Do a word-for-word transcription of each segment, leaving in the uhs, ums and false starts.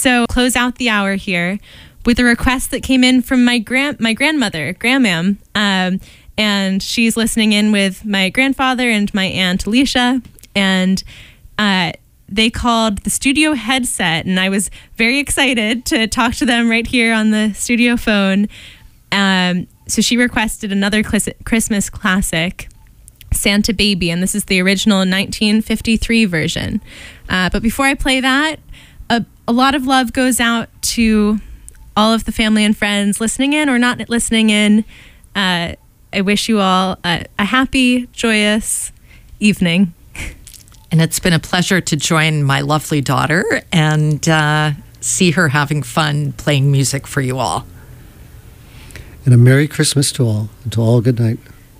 So close out the hour here with a request that came in from my grand my grandmother, Grandmam. Um, and she's listening in with my grandfather and my aunt Alicia. And uh, they called the studio headset, and I was very excited to talk to them right here on the studio phone. Um, so she requested another Christmas classic, Santa Baby, and this is the original nineteen fifty-three version. Uh, but before I play that, a, a lot of love goes out to all of the family and friends listening in or not listening in. Uh, I wish you all a, a happy, joyous evening. And it's been a pleasure to join my lovely daughter and uh, see her having fun playing music for you all. And a Merry Christmas to all, and to all good night.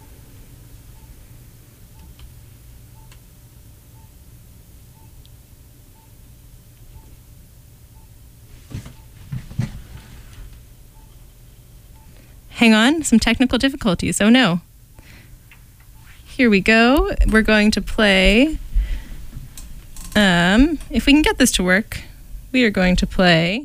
Hang on, some technical difficulties. Oh no. Here we go. We're going to play, um, if we can get this to work, we are going to play.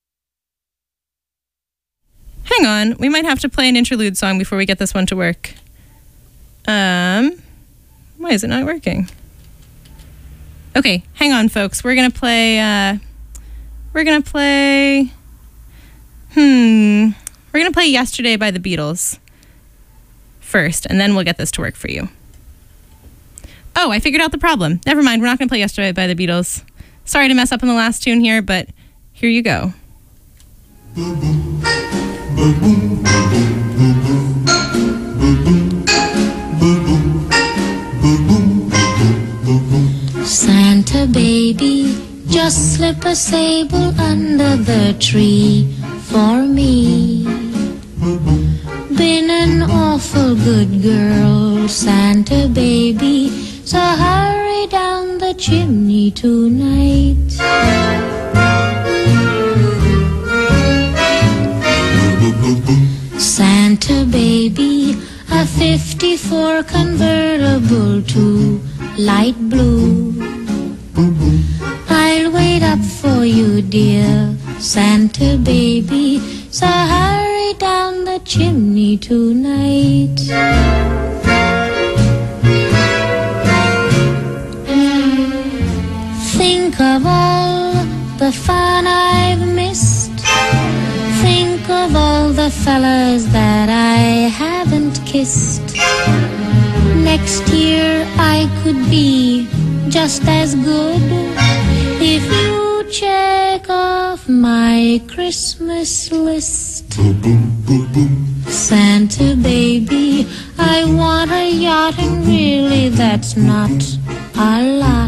Hang on, we might have to play an interlude song before we get this one to work. Um, why is it not working? Okay, hang on, folks. We're gonna play, uh, we're gonna play, hmm, we're gonna play Yesterday by the Beatles first, and then we'll get this to work for you. Oh, I figured out the problem. Never mind, we're not gonna play Yesterday by the Beatles. Sorry to mess up on the last tune here, but here you go. Santa baby, just slip a sable under the tree for me. Been an awful good girl, Santa baby, so hurry down the chimney tonight. Santa baby, a fifty-four convertible to light blue. I'll wait up for you, dear Santa baby, so hurry down the chimney tonight. Think of all the fun I've missed. Think of all the fellas that I haven't kissed. Next year I could be just as good if you check off my Christmas list. Santa baby, I want a yacht, and really that's not a lot.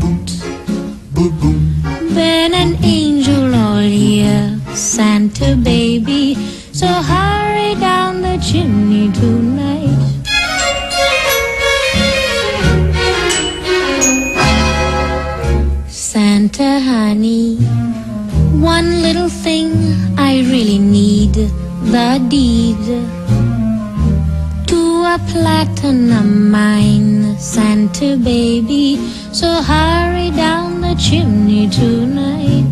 Been an angel all year, Santa baby, so hurry down the chimney tonight. Santa honey, one little thing I really need, the deed to a platinum mine, Santa baby, so hurry down the chimney tonight.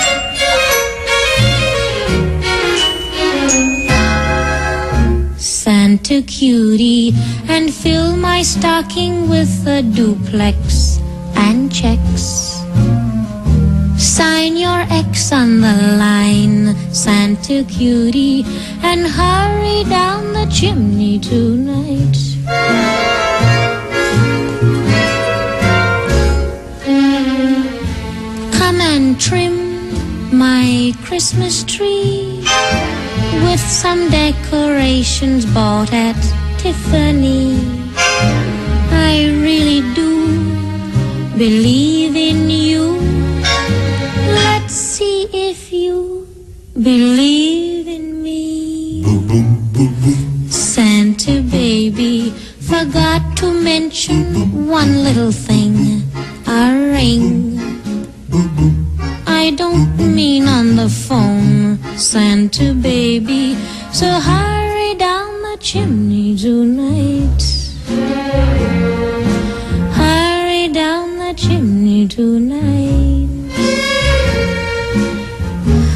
Santa cutie, and fill my stocking with a duplex and checks. Sign your X on the line, Santa cutie, and hurry down the chimney tonight. Come and trim my Christmas tree with some decorations bought at Tiffany. I really do believe in you. Let's see if you believe in me. Santa baby, forgot to mention one little thing, a ring. I don't mean on the phone, Santa baby, so hurry down the chimney tonight. Hurry down the chimney tonight.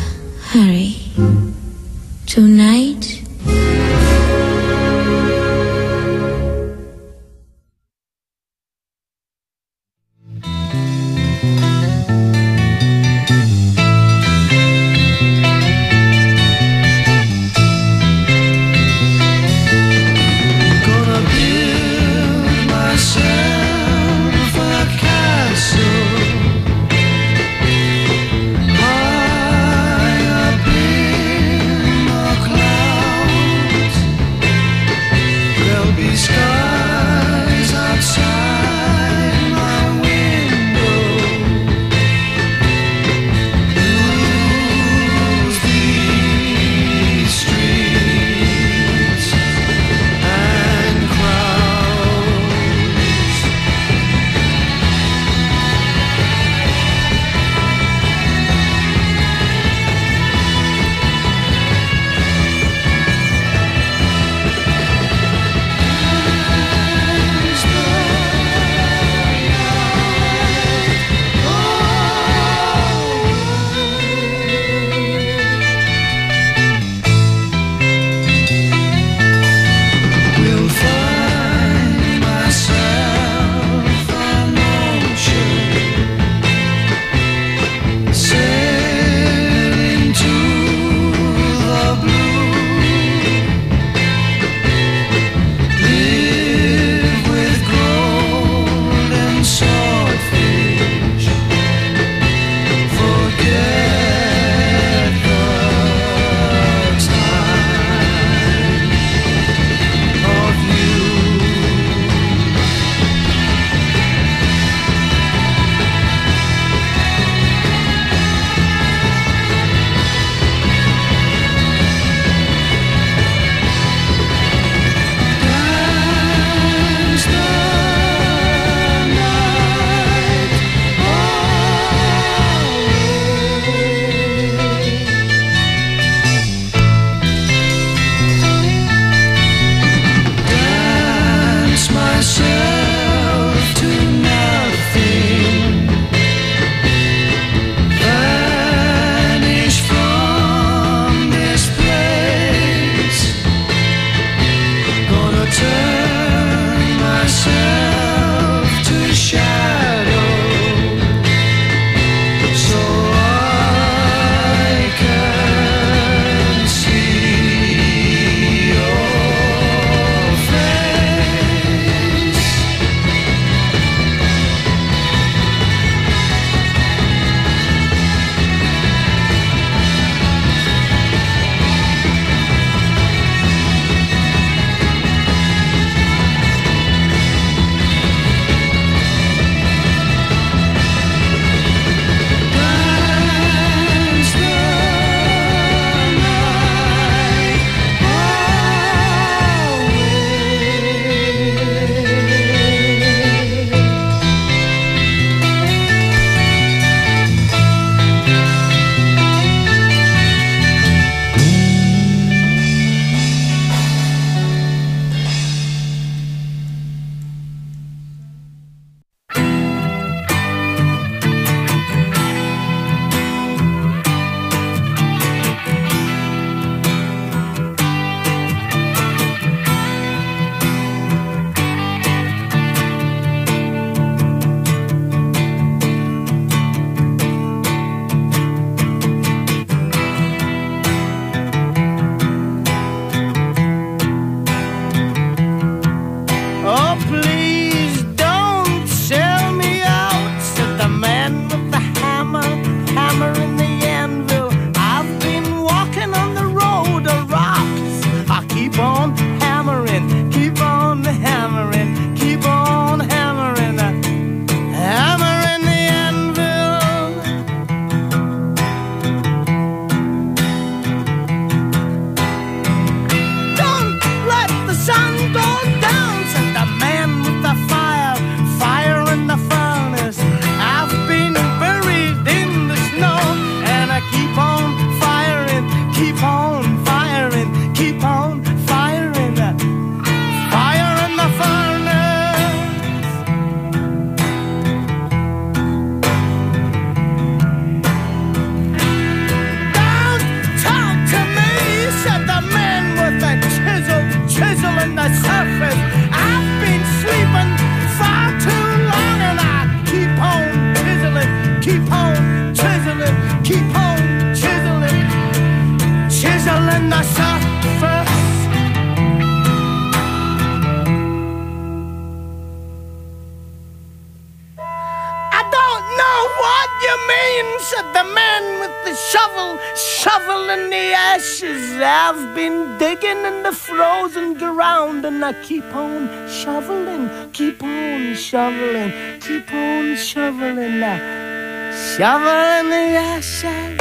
shovel, shovel in the ashes. I've been digging in the frozen ground, and I keep on shoveling, keep on shoveling, keep on shoveling now. Shovel in the ashes,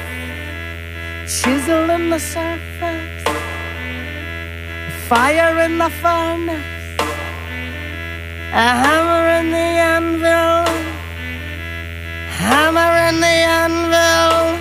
chisel in the surface, fire in the furnace, a hammer in the anvil, hammer in the anvil.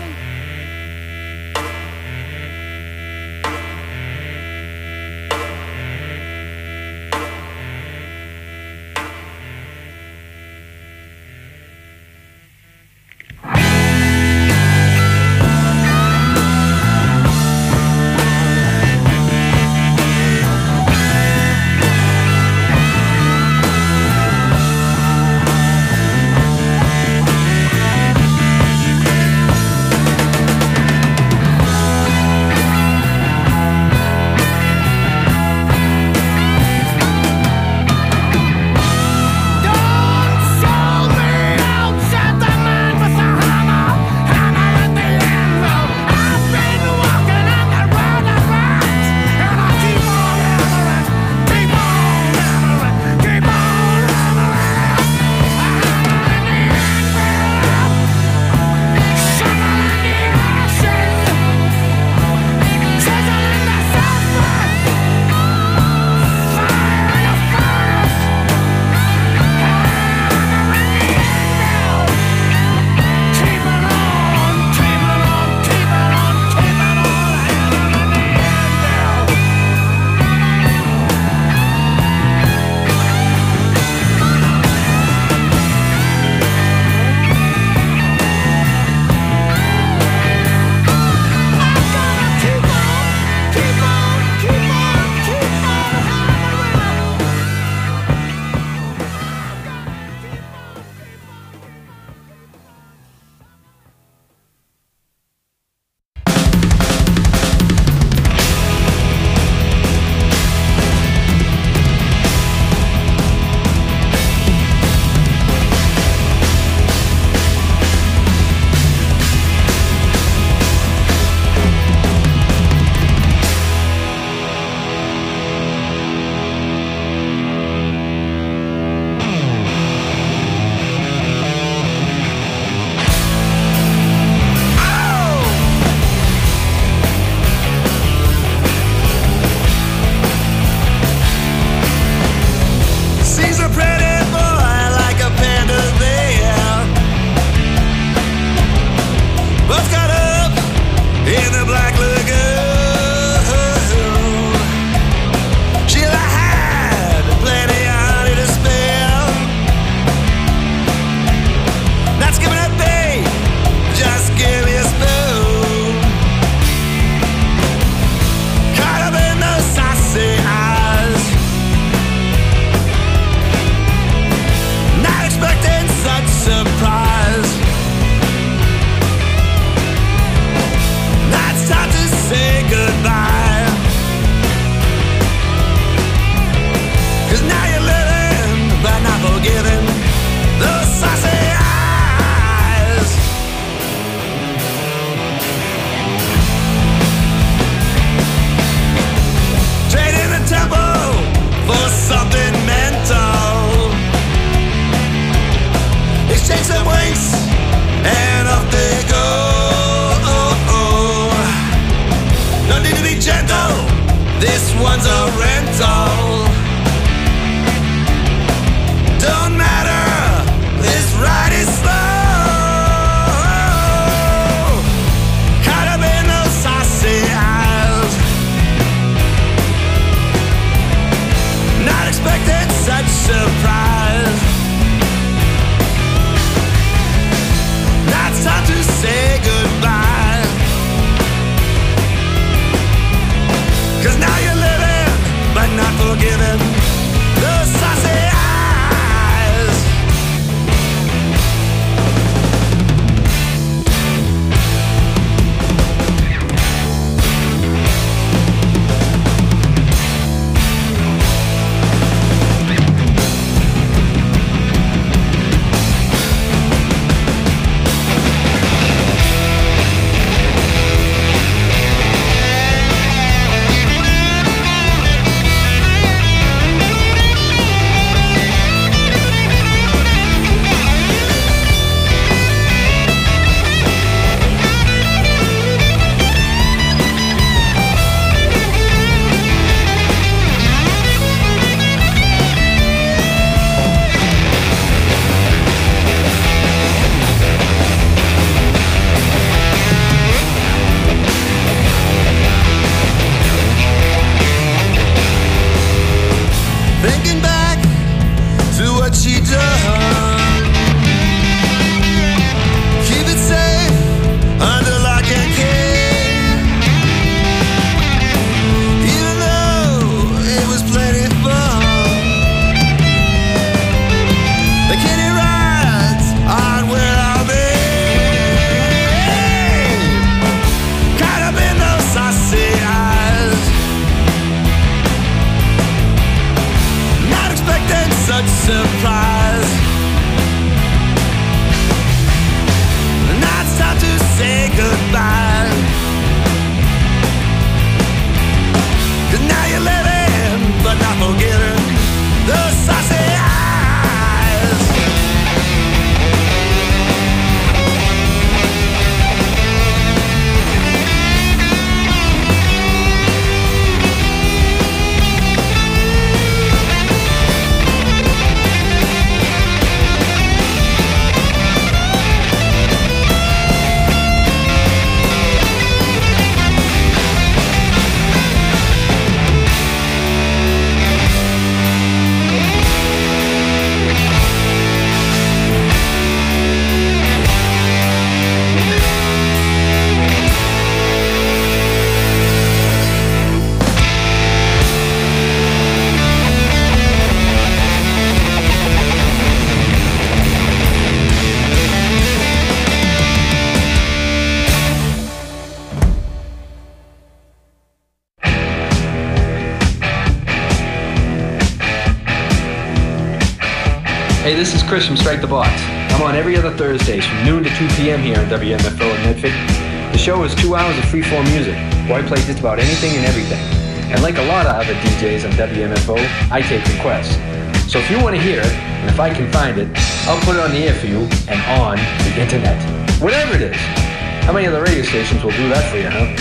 Hey, this is Chris from Strike the Box. I'm on every other Thursdays from noon to two p.m. here on W M F O in Medford. The show is two hours of free-form music, where I play just about anything and everything. And like a lot of other D Js on W M F O, I take requests. So if you want to hear it, and if I can find it, I'll put it on the air for you and on the internet. Whatever it is. How many other radio stations will do that for you, huh?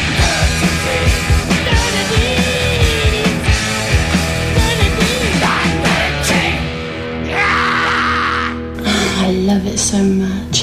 I love it so much.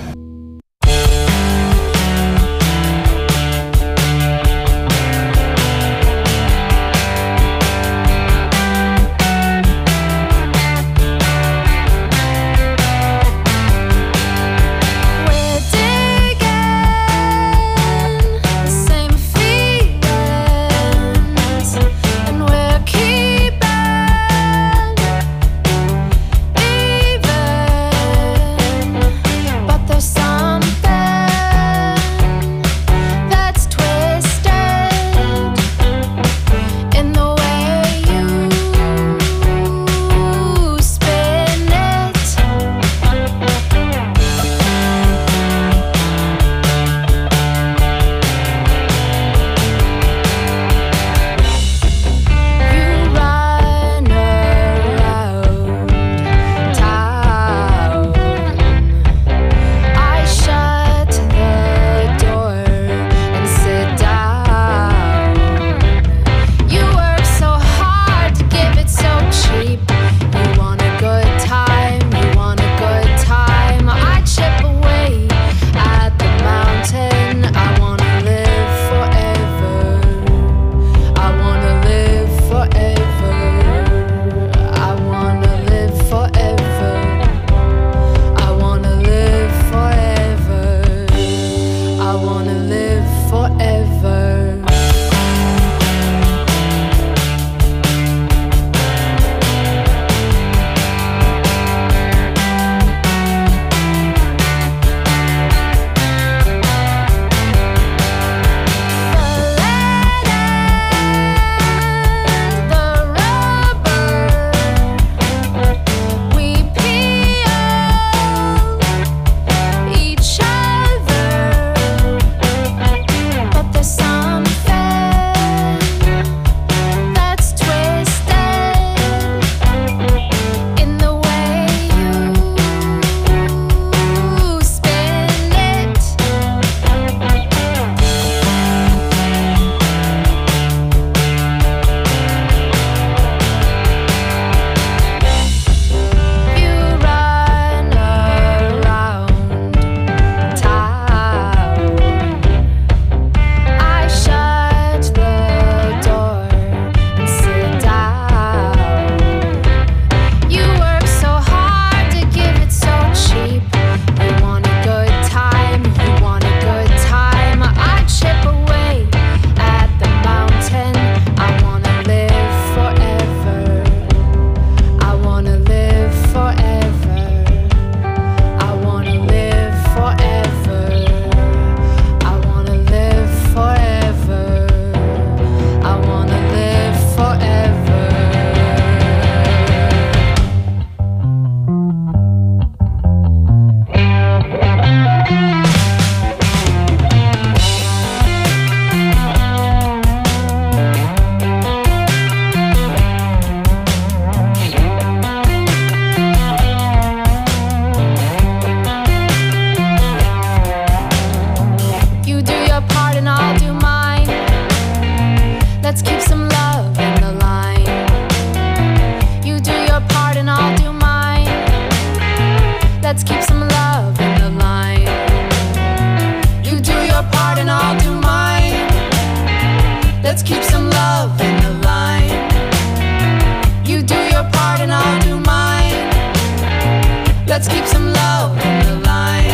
Let's keep some love in the line.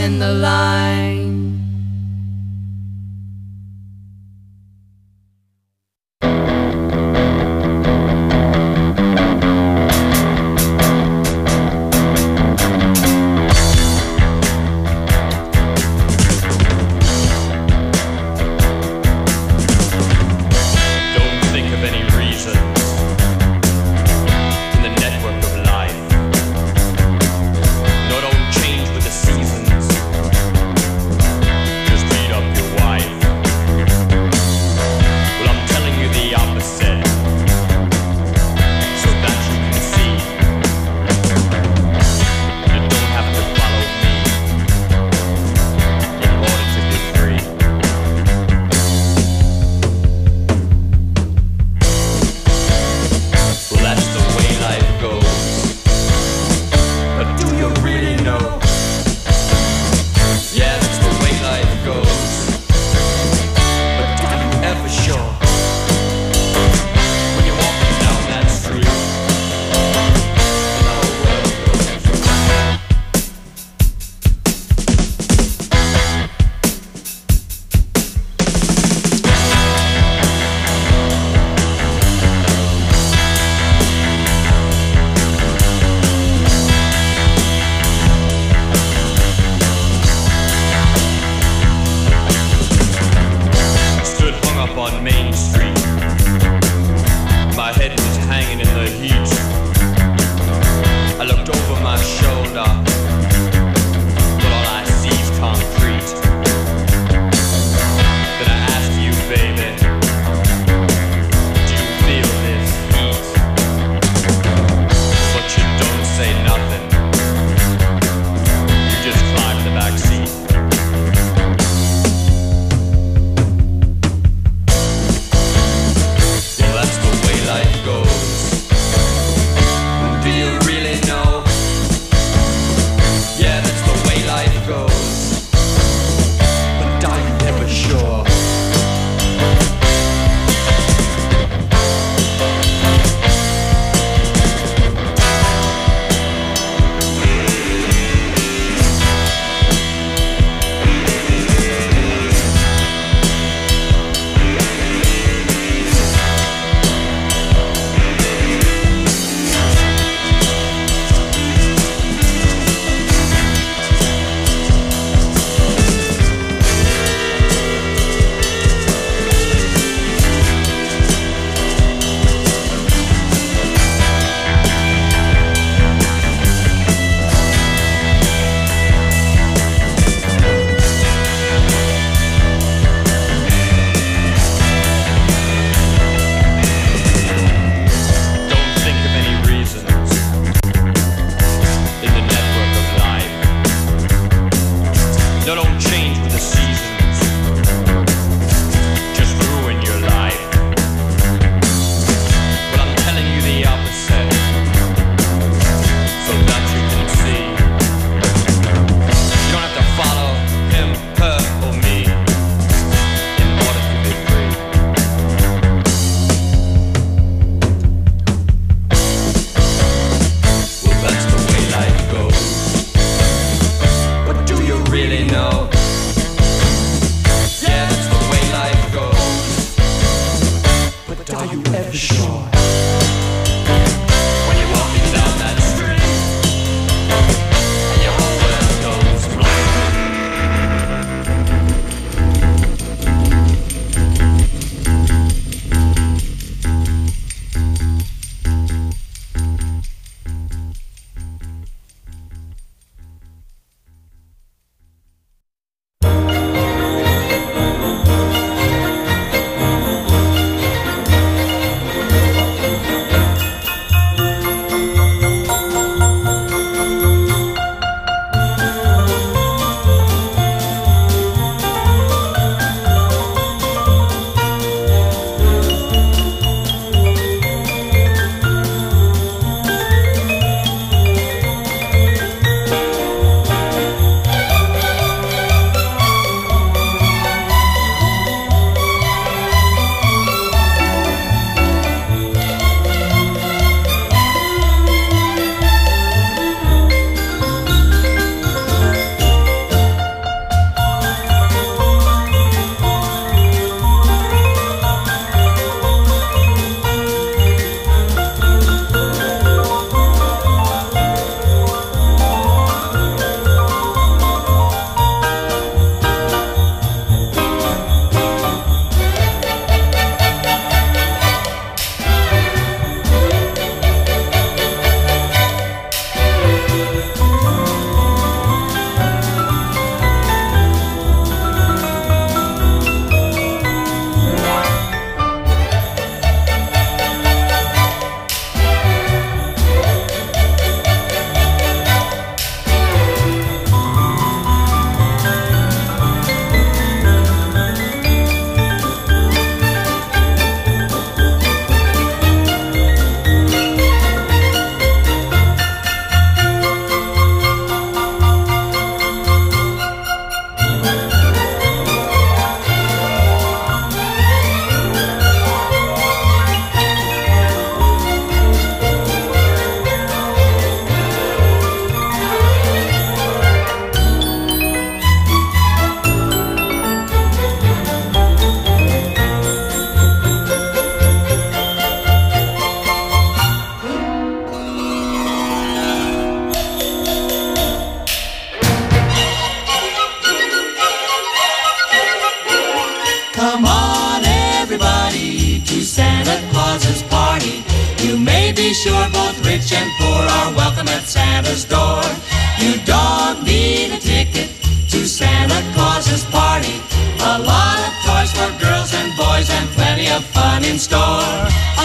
in the line.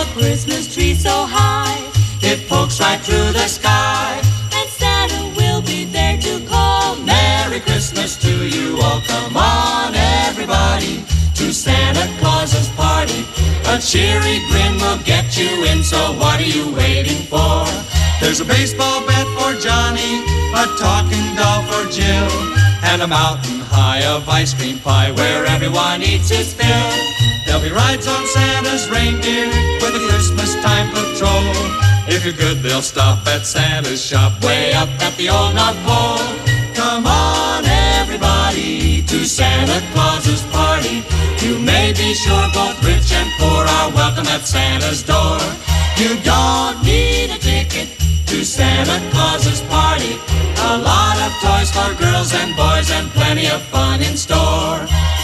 Christmas tree so high, it pokes right through the sky. And Santa will be there to call Merry Christmas to you all. Come on, everybody, to Santa Claus's party. A cheery grin will get you in, so what are you waiting for? There's a baseball bat for Johnny, a talking doll for Jill, and a mountain high of ice cream pie where everyone eats his fill. There'll be rides on Santa's reindeer with a Christmas time patrol. If you're good, they'll stop at Santa's shop way up at the old North Pole. Come on, everybody, to Santa Claus's party. You may be sure both rich and poor are welcome at Santa's door. You don't need a ticket to Santa Claus's party. A lot of toys for girls and boys and plenty of fun in store.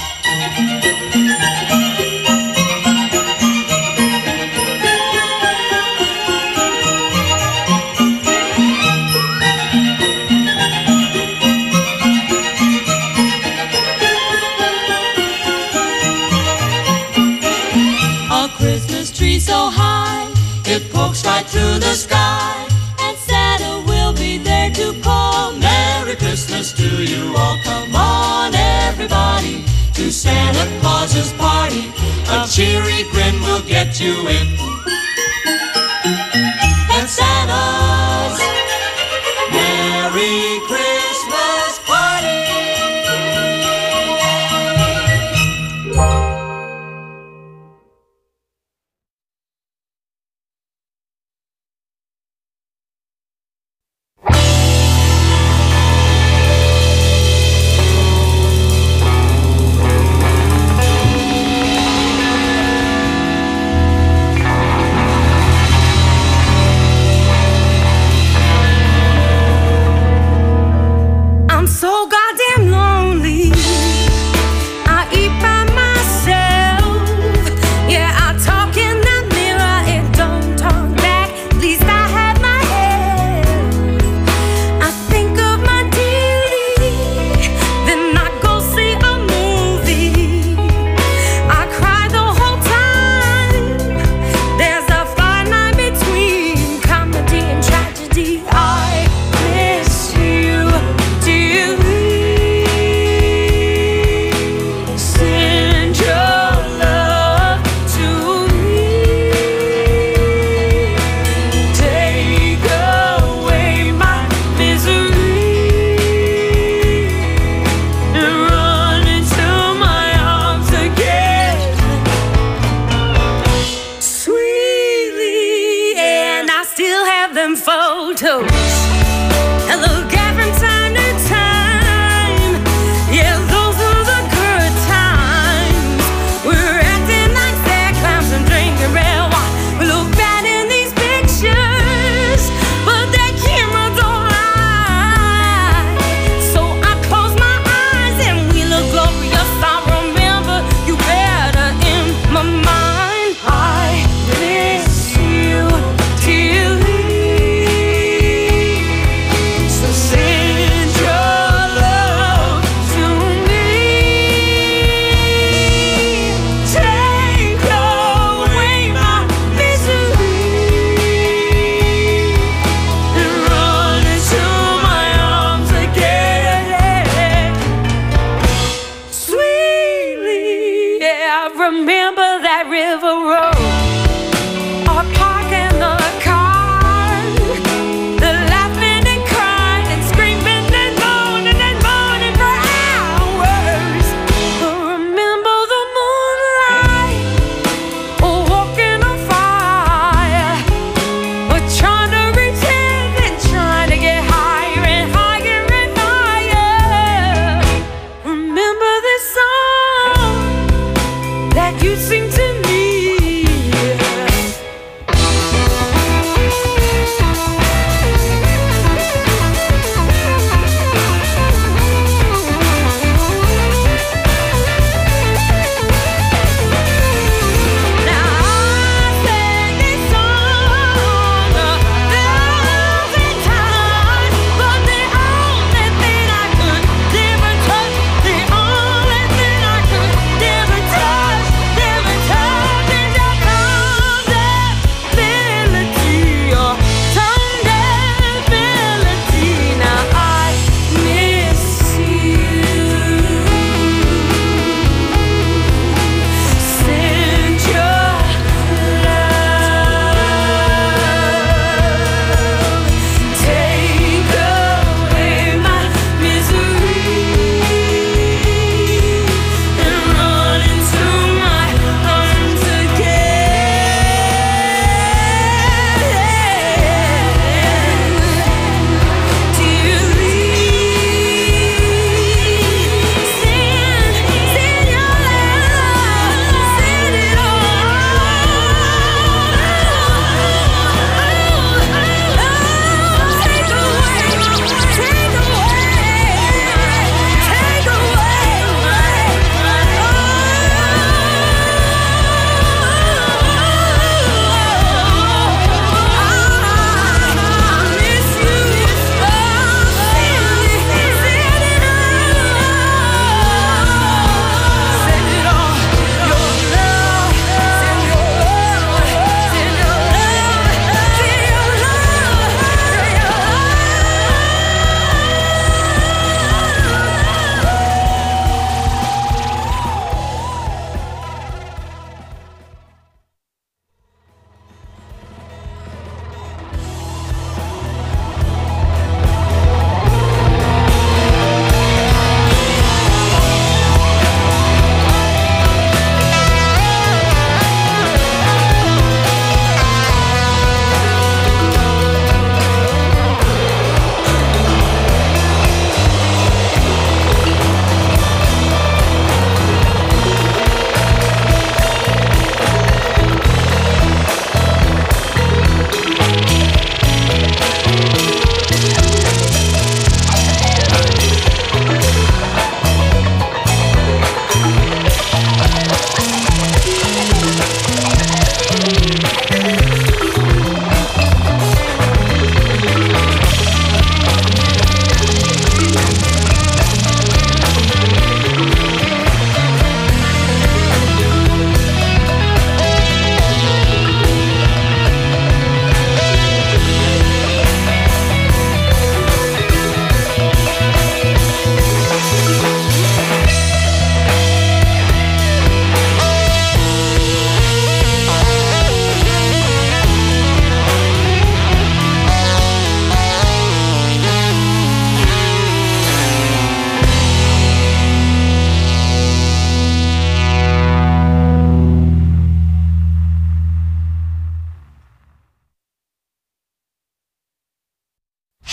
A Christmas tree so high, it pokes right through the sky. And Santa will be there to call Merry Christmas to you all. Come on, everybody, to Santa Claus's party. A cheery grin will get you in. And Santa's Merry Christmas party. Miss you till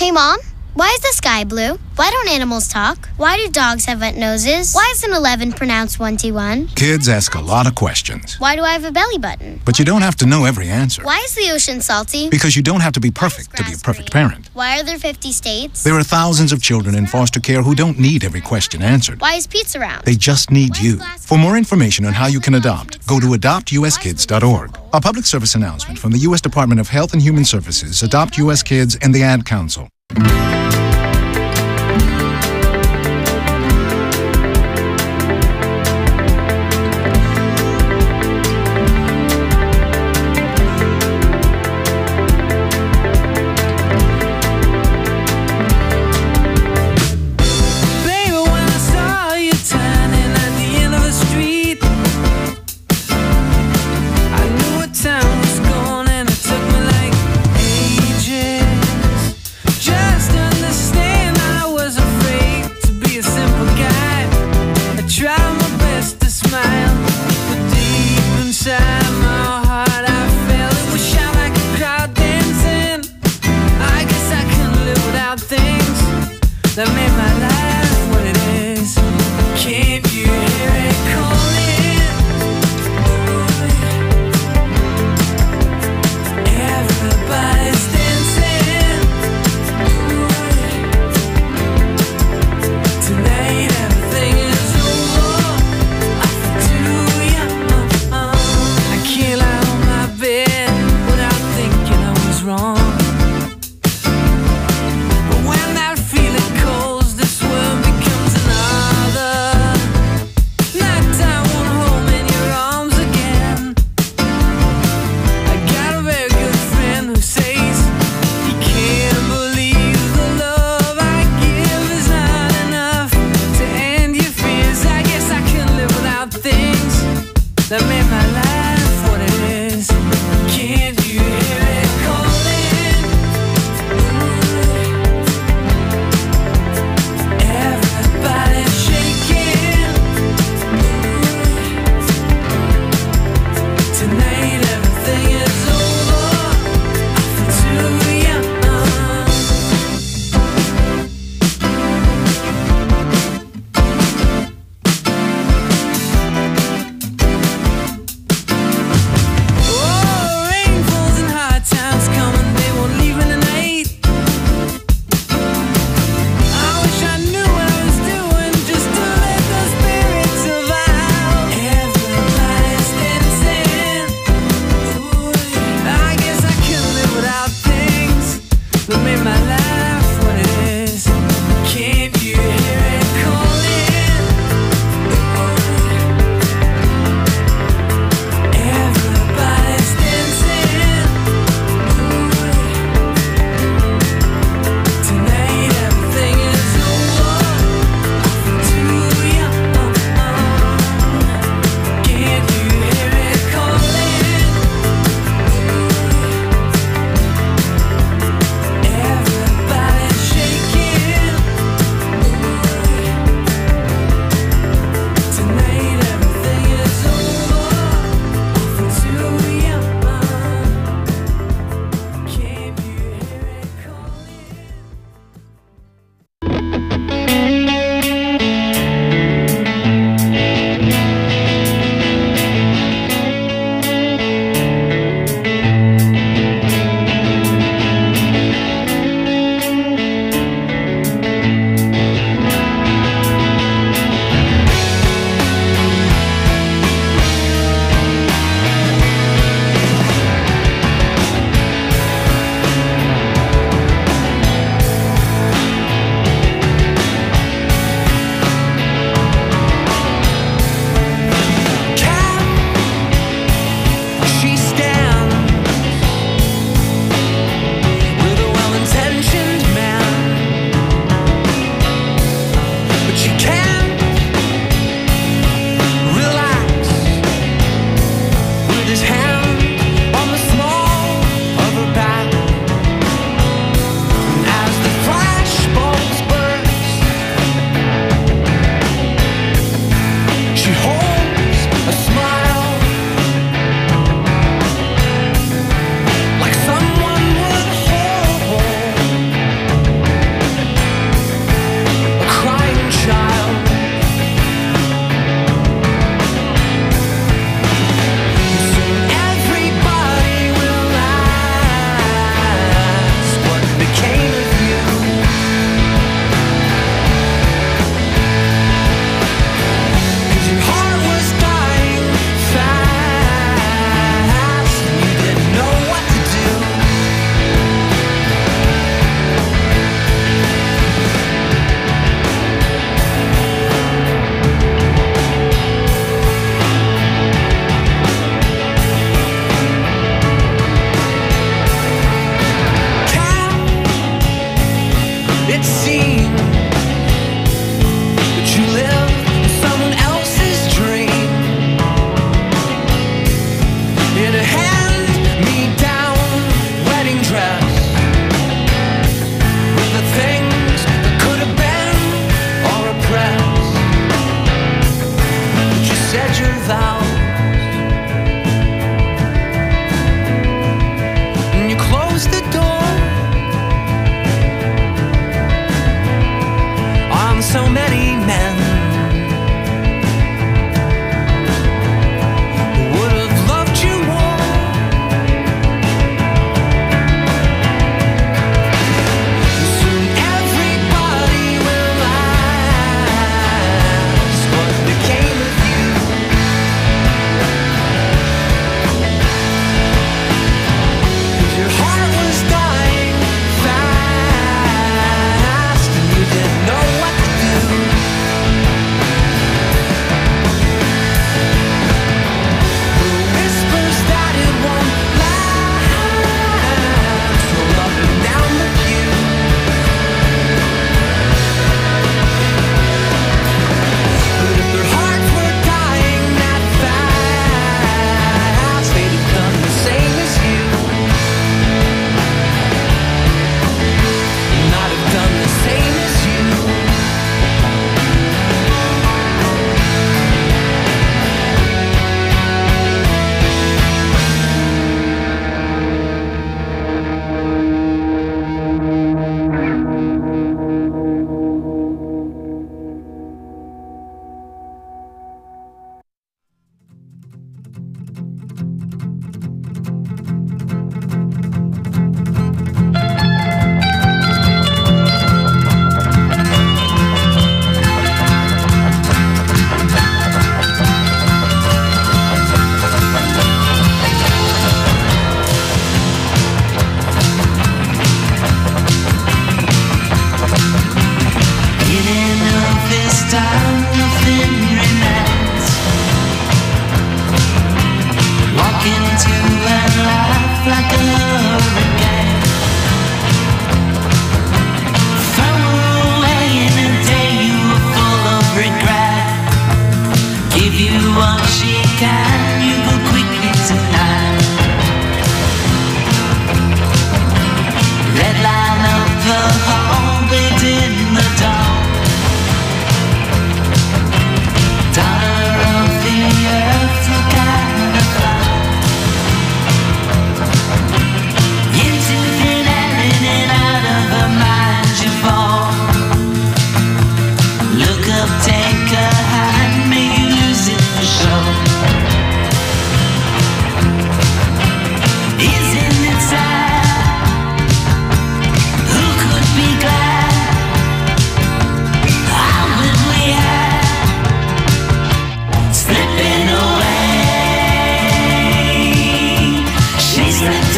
Hey, Mom, why is the sky blue? Why don't animals talk? Why do dogs have wet noses? Why is an eleven pronounced twenty-one? Kids ask a lot of questions. Why do I have a belly button? But you don't have to know every answer. Why is the ocean salty? Because you don't have to be perfect to be a perfect parent. Why are there fifty states? There are thousands of children in foster care who don't need every question answered. Why is pizza round? They just need you. For more information on how you can adopt, go to adopt u s kids dot org. A public service announcement from the U S Department of Health and Human Services, Adopt U S Kids, and the Ad Council. Just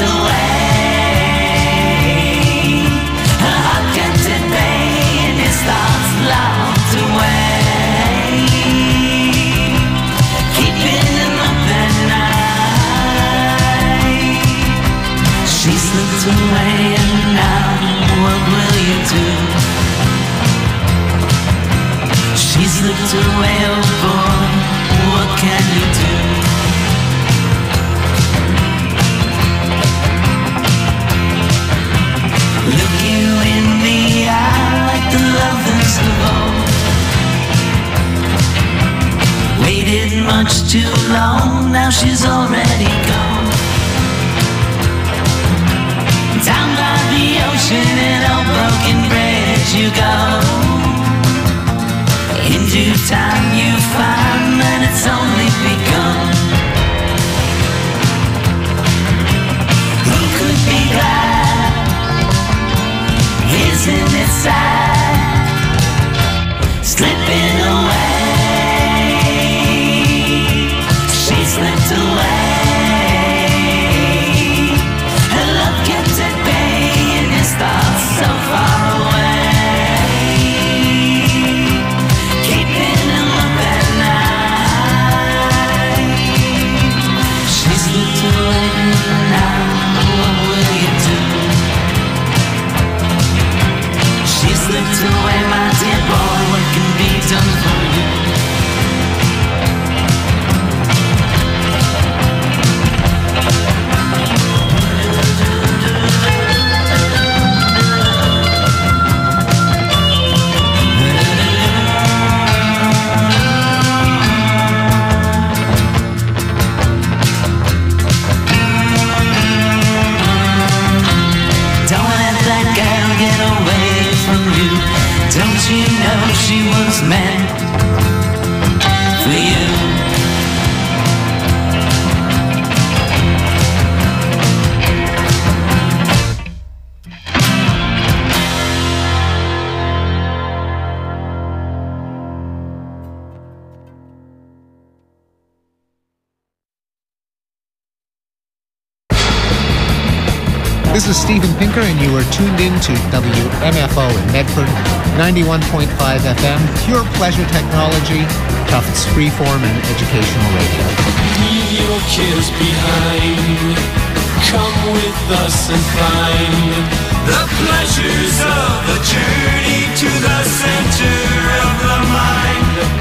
This is Steven Pinker, and you are tuned in to W M F O in Medford, ninety-one point five F M, pure pleasure technology, Tufts freeform and educational radio. Leave your cares behind. Come with us and find the pleasures of the journey to the center of the mind.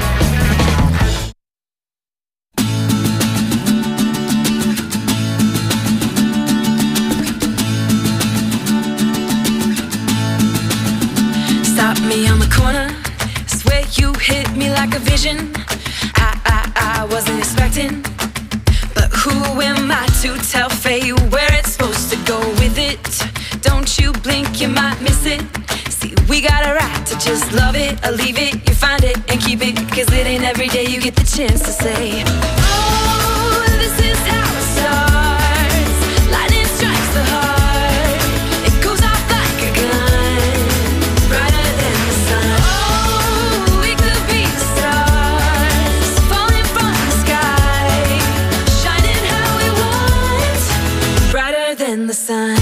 Stop me on the corner, swear you hit me like a vision. I, I, I wasn't expecting, but who am I to tell fate where it's supposed to go with it? Don't you blink, you might miss it. See, we got a right to just love it or leave it. You find it and keep it, cause it ain't every day you get the chance to say, oh, this is how it starts. Lightning strikes the heart, it goes off like a gun, brighter than the sun. Oh, we could be stars, falling from the sky, shining how we want, brighter than the sun.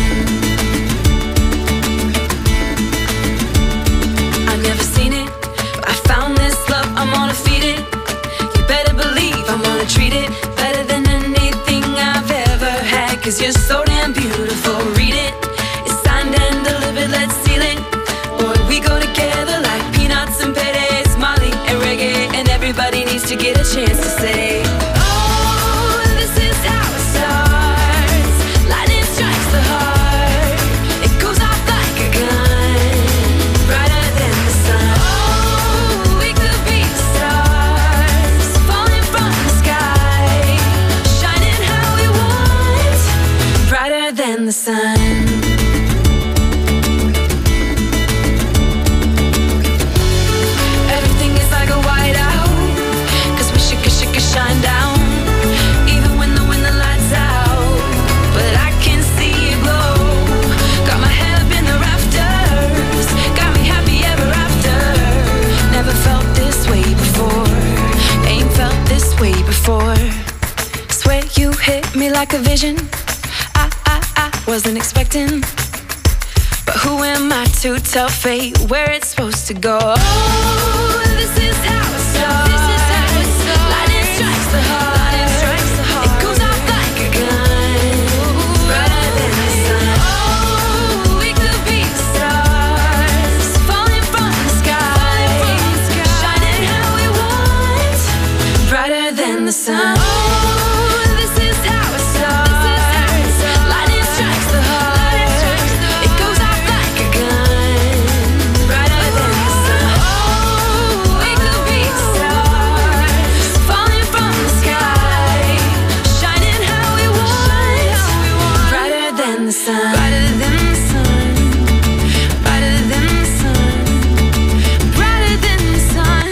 I've never seen it, but I found this love, I'm gonna feed it. You better believe I'm gonna treat it better than anything I've ever had, cause you're so damn beautiful, read it. It's signed and delivered, let's seal it. Boy, we go together like peanuts and peres, Molly and reggae, and everybody needs to get a chance to say, oh, this is how it starts. Lightning strikes the heart, it goes off like a gun, brighter than the sun. Oh, we could be stars, falling from the sky, shining how we want, brighter than the sun. Everything is like a whiteout, cause we should, should, shine down, even when the, when the lights out. But I can see it glow, got my head up in the rafters, got me happy ever after. Never felt this way before, ain't felt this way before. Swear you hit me like a vision. I, I, I, wasn't expecting. But who am I to tell fate where it's supposed to go? Oh, this is how it starts. This is how it starts. Lightning strikes the heart. Lightning strikes the heart. It goes off like a gun, brighter than the sun. Oh, we could be stars falling from the sky, shining how we want, brighter than the sun. Oh, this is how it starts. Lightning strikes the heart. It goes off like a gun, brighter than the sun. Oh, we could be stars falling from the sky, shining how we want, brighter than the sun. Brighter than the sun. Brighter than the sun. Brighter than the sun.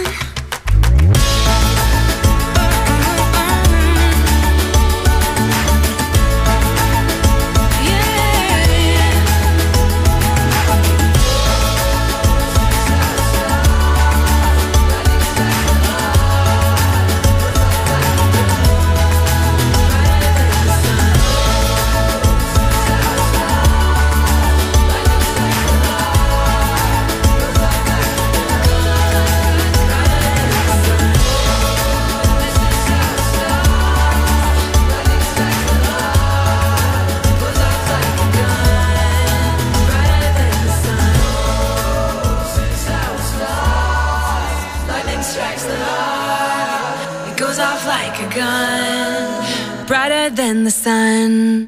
Lightning strikes the heart. It goes off like a gun, brighter than the sun.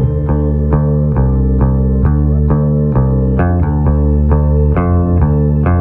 Thank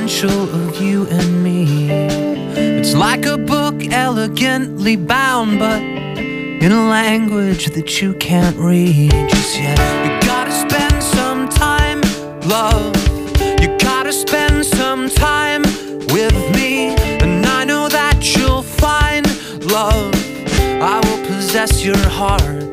potential of you and me. It's like a book elegantly bound, but in a language that you can't read just yet. You gotta spend some time, love. You gotta spend some time with me, and I know that you'll find love. I will possess your heart